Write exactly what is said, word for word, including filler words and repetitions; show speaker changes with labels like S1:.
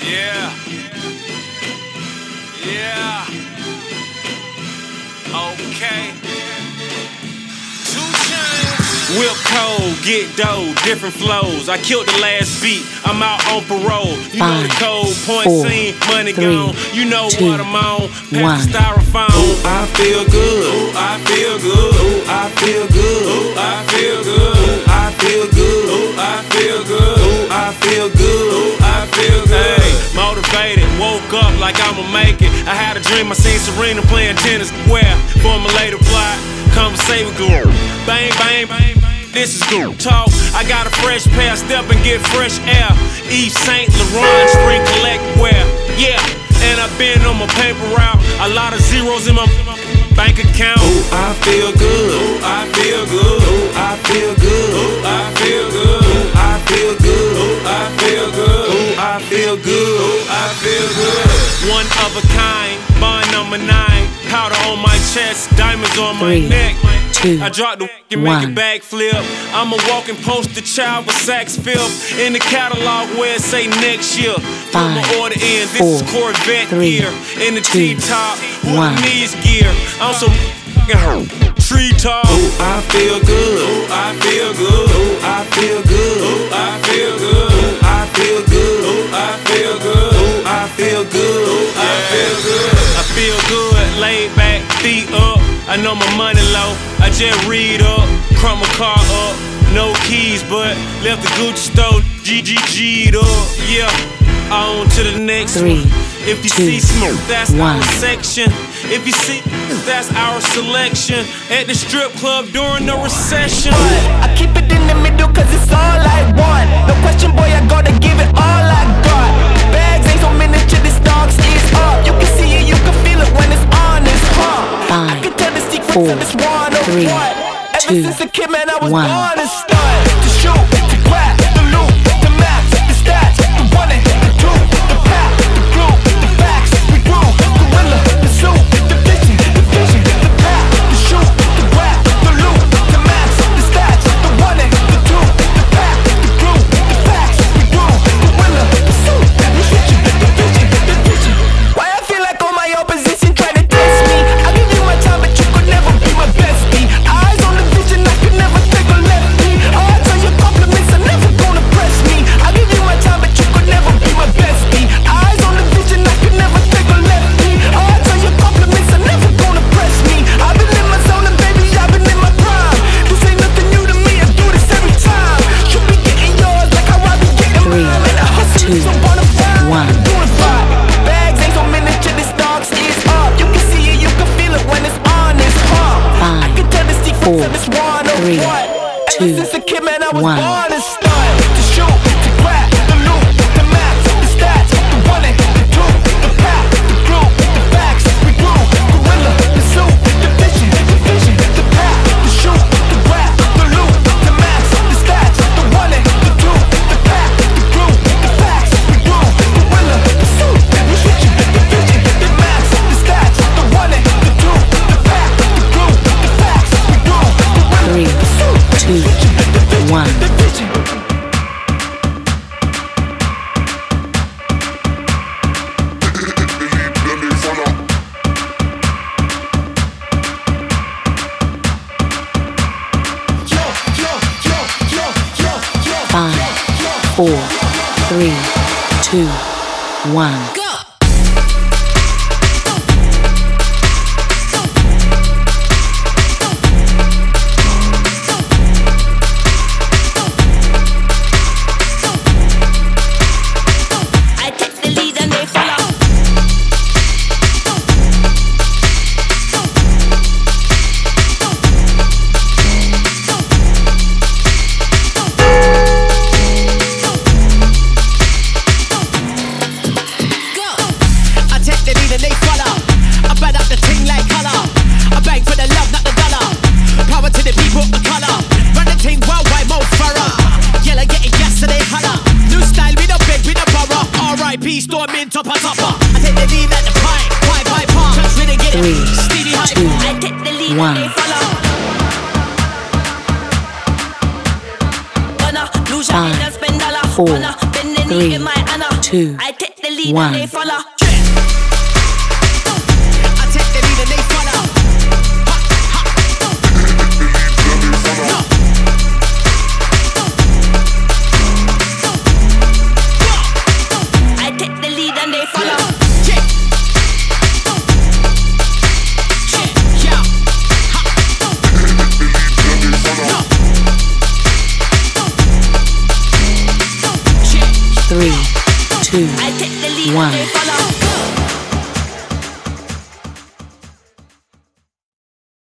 S1: Yeah. Yeah. Okay. Two chains. Whip cold, get dough, different flows. I killed the last beat, I'm out on parole. You
S2: Five,
S1: know the code, point
S2: four,
S1: scene, money
S2: three,
S1: gone. You know
S2: two,
S1: what I'm on.
S2: one.
S1: Pass the styrofoam.
S3: Ooh, I feel good. Ooh, I feel good. Ooh, I feel good. Ooh, I feel good. Ooh, I feel good. Ooh, I feel good. Ooh, I feel good. Ooh, I feel good.
S1: Hey, motivated, woke up like I'ma make it. I had a dream, I seen Serena playing tennis. Where? Formulated plot, conversate with girl. Bang, bang, bang, bang. This is good talk. I got a fresh pair, step and get fresh air. Yves Saint Laurent, spring collect wear. Yeah, and I've been on my paper route. A lot of zeros in my bank account.
S3: Ooh, I feel good. Ooh, I feel good. Ooh, I feel good. Ooh, I feel good. Ooh, I feel good. Ooh, I feel good. Ooh, I feel good. Ooh, I feel good.
S1: One of a kind, bond number nine. Powder on my chest, diamonds on my
S2: Three,
S1: neck.
S2: two,
S1: I drop the and
S2: one.
S1: make a backflip. I'm a walking poster child with sax filth. In the catalog where it say next year. Put my
S2: Five,
S1: order in, this
S2: four,
S1: is Corvette
S2: three,
S1: gear. In the
S2: two,
S1: T-top, who
S2: one.
S1: needs gear? I'm so tree tall.
S3: Ooh, I feel good. Ooh, I feel good. Ooh, I feel good. Ooh, I feel good. Ooh, I feel good. Ooh, I feel good. Ooh, I feel good. Ooh, I feel good.
S1: I feel good, laid back, feet up. I know my money low, I just read up, crumb my car up. No keys, but left the Gucci store, G G G'd up. Yeah, on to the next
S2: Three,
S1: one. If you
S2: two,
S1: see smoke, that's
S2: one.
S1: our section. If you see, that's our selection. At the strip club during the recession.
S4: I keep it in the middle cause it's all I want. No question, boy, I gotta give it all I got. Bags ain't so miniature, this dog's is up. You can see it, you can feel it when it's on, it's hot. I
S2: Five,
S4: can tell the secrets
S2: four,
S4: of this one oh
S2: three,
S4: one. Ever
S2: two,
S4: since a kid, man, I was
S2: one.
S4: born to start. To shoot, to grab, the loot, the max, the stats, the one and the two, the pack, the crew, the facts, we grew, gorilla, the zoo, the vision, the vision, the pack, the shoot, the grab, the loot, the max, the stats, the one and the two, the pack, the crew, the facts, we grew, gorilla, the zoo, the vision, the vision, the vision. Why I feel like all my opposition trying to test me? I give you my time, but you could never be my bestie. Eyes on the vision, I could never take a lefty. All to your compliments are never gonna press me. I give you my time, but you could never be my bestie. Eyes on the vision, I could never take a lefty. All to your compliments are never gonna press me. I've been in my zone and baby, I've been in my prime. This ain't nothing new to me, I do this every time. You be getting yours like how I be getting
S2: Three,
S4: mine. And I hustle
S2: two,
S4: so bonafide,
S2: one.
S4: I'm doing fine. Bags ain't so miniature, this dog's is up. You can see it, you can feel it when it's on, it's pump. I
S2: Five,
S4: can tell the secrets
S2: four,
S4: of this one oh
S2: three,
S4: one.
S2: two,
S4: Ever since a kid, man, I was
S2: one.
S4: born to start. To shoot, to grab, the loot, the max, the stats, the one and the two, the pack, the crew, the facts, we grew, gorilla, the zoo, the vision, the vision, the pack, the shoot, the grab, the loot, the max, the stats, the one and the two, the pack, the crew, the facts, we grew, gorilla, the zoo, the vision, the vision, the max, the stats, the one and the two, the pack, the crew, the facts, we grew, gorilla,
S2: Three,
S4: the zoo,
S2: two,
S4: the vision, the vision,
S2: one.
S4: the vision.
S2: Five, four, three, two, one.
S5: I take the lead and they follow. Go. I take the lead and they follow. I bad up the ting like color. I bang for the love, not the dollar. Power to the people of color. Run the ting worldwide, most thorough. Yellow getting gas so they holler. New style, we don't beg, we don't borrow. R I P storming topper topper. I take the lead like the pie, pie, pie, pie. Just really get it.
S2: Three,
S5: Steady high.
S2: two,
S5: I take the lead
S2: one.
S5: and they follow. Gonna lose your
S2: Five,
S5: head and spend dollar.
S2: four,
S5: Gonna bend the knee
S2: three,
S5: in my honor.
S2: two,
S5: I take the
S2: the lead
S5: one.
S2: and they follow.
S5: I take the lead and they follow. Ha, ha. No.
S2: I take the lead and they follow.
S5: Check. Check. Yeah. Ha. No.
S2: Three, two,
S5: I take the lead
S2: one.
S5: and they follow.